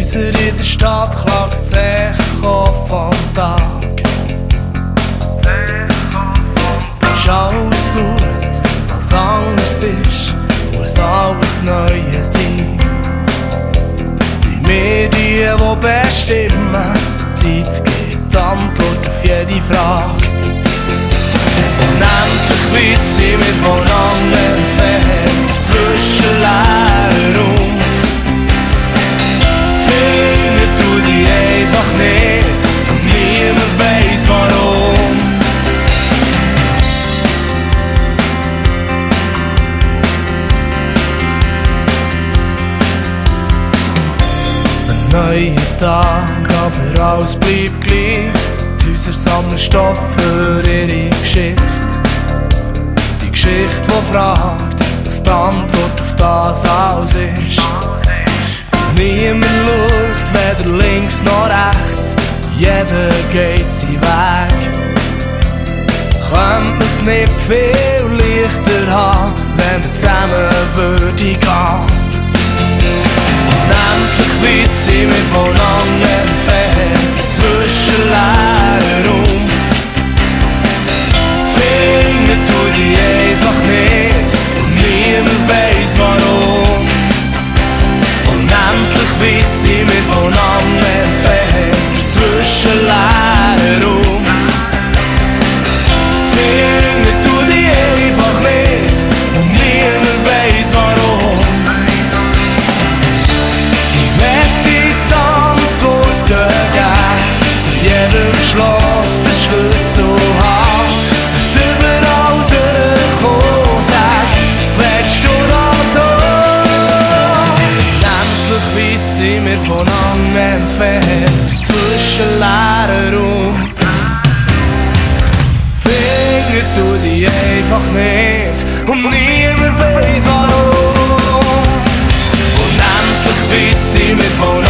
Häuser in der Stadt klagt das Echo vom Tag. Ist alles gut, was anders ist, muss alles Neue sein. Sind wir die bestimmen, Zeit gibt die Antwort auf jede Frage. Unendlich weit sind wir voneinander entfernt, zwischen leeren Raum. Finden du dich einfach nicht und niemand weiss warum. Ein neuer Tag, aber alles bleibt gleich. Die Häuser sammeln Stoff für ihre Geschichte. Die Geschichte, die fragt, was die Antwort auf das alles ist. Niemand schaut, weder links noch rechts, jeder geht seinen Weg. Könnte man's nicht viel leichter haben, wenn wir zusammen würden gehen. Unendlich weit sind wir voneinander entfernt, zwischen leeren Raum. Finden du dich einfach nicht und niemand weiss warum. Unendlich weit sind wir voneinander entfernt, zwischen leeren Raum. Finden du dich einfach nicht und niemand weiss warum. Ich werd dir die Antworten geben, zu jedem Schloss den Schlüssel haben. Und überall durchkommen, sag, willst du das auch? Endlich weit sind wir voneinander entfernt, zwischen leeren Raum. Findest du dich einfach nicht und niemand weiss warum. Unendlich weit sind wir voneinander